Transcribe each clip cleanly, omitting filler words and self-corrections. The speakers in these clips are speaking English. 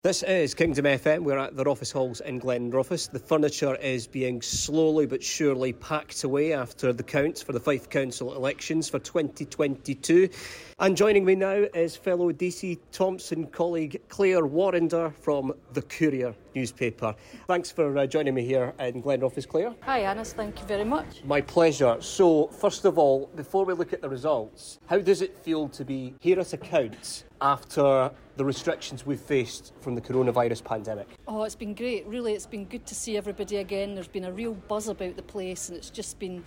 This is Kingdom FM. We're at their office halls in Glenrothes. The furniture is being slowly but surely packed away after the count for the Fife Council elections for 2022. And joining me now is fellow DC Thomson colleague Claire Warrender from the Courier newspaper. Thanks for joining me here in Glenrothes, Claire. Hi, Anis. Thank you very much. My pleasure. So, first of all, before we look at the results, how does it feel to be here at accounts after the restrictions we've faced from the coronavirus pandemic? Oh, it's been great. Really, it's been good to see everybody again. There's been a real buzz about the place, and it's just been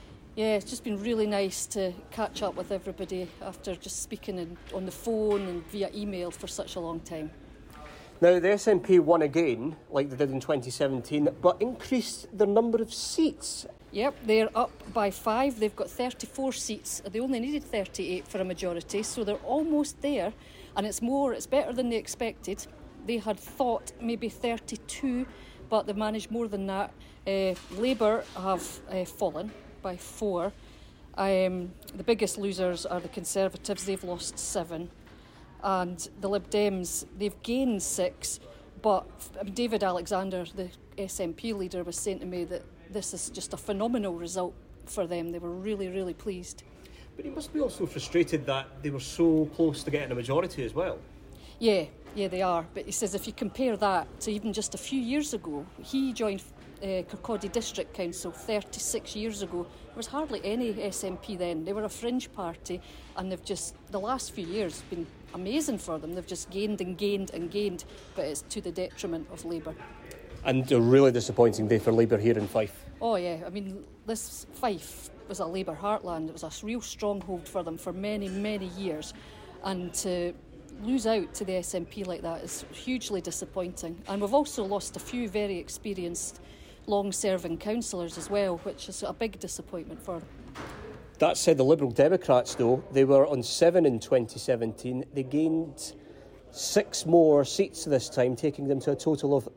really nice to catch up with everybody after just speaking on the phone and via email for such a long time. Now, the SNP won again, like they did in 2017, but increased their number of seats. Yep, they're up by 5. They've got 34 seats. They only needed 38 for a majority, so they're almost there. And it's better than they expected. They had thought maybe 32, but they've managed more than that. Labour have fallen by 4. The biggest losers are the Conservatives. They've lost 7. And the Lib Dems, they've gained 6. But David Alexander, the SNP leader, was saying to me that this is just a phenomenal result for them. They were really, really pleased. But he must be also frustrated that they were so close to getting a majority as well. Yeah, they are. But he says if you compare that to even just a few years ago, he joined Kirkcaldy District Council 36 years ago. There was hardly any SNP then. They were a fringe party, and they've just, the last few years, been amazing for them. They've just gained and gained and gained, but it's to the detriment of Labour. And a really disappointing day for Labour here in Fife. Oh yeah, I mean, this Fife was a Labour heartland. It was a real stronghold for them for many, many years. And to lose out to the SNP like that is hugely disappointing. And we've also lost a few very experienced, long-serving councillors as well, which is a big disappointment for them. That said, the Liberal Democrats, though, they were on 7 in 2017. They gained 6 more seats this time, taking them to a total of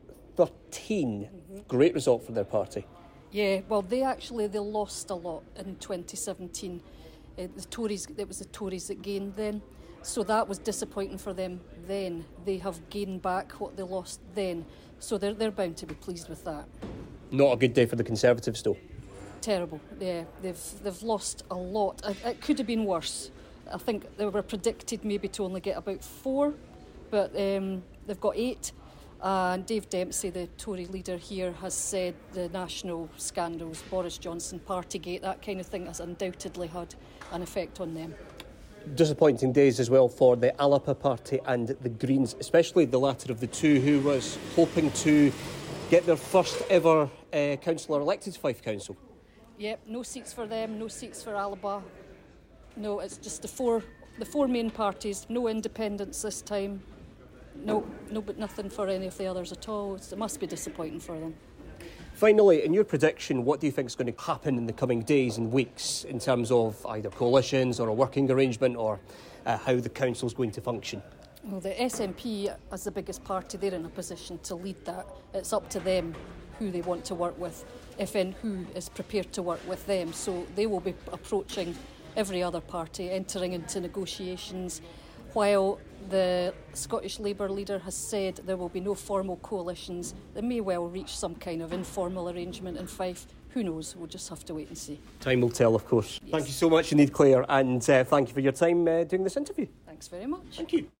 13. Great result for their party. Yeah, well, they lost a lot in 2017. It was the Tories that gained then. So that was disappointing for them then. They have gained back what they lost then. So they're bound to be pleased with that. Not a good day for the Conservatives, though. Terrible, yeah. They've lost a lot. It could have been worse. I think they were predicted maybe to only get about 4, but they've got 8. And Dave Dempsey, the Tory leader here, has said the national scandals, Boris Johnson, Partygate, that kind of thing has undoubtedly had an effect on them. Disappointing days as well for the Alapa party and the Greens, especially the latter of the two, who was hoping to get their first ever councillor elected to Fife Council. Yep, no seats for them, no seats for Alaba. No, it's just the four main parties, no independents this time. No, but nothing for any of the others at all. It must be disappointing for them. Finally, in your prediction, what do you think is going to happen in the coming days and weeks in terms of either coalitions or a working arrangement or how the council is going to function? Well, the SNP, as the biggest party, they're in a position to lead that. It's up to them who they want to work with, if and who is prepared to work with them. So they will be approaching every other party, entering into negotiations, while the Scottish Labour leader has said there will be no formal coalitions. They may well reach some kind of informal arrangement in Fife. Who knows? We'll just have to wait and see. Time will tell, of course. Yes. Thank you so much indeed, Claire, and thank you for your time doing this interview. Thanks very much. Thank you.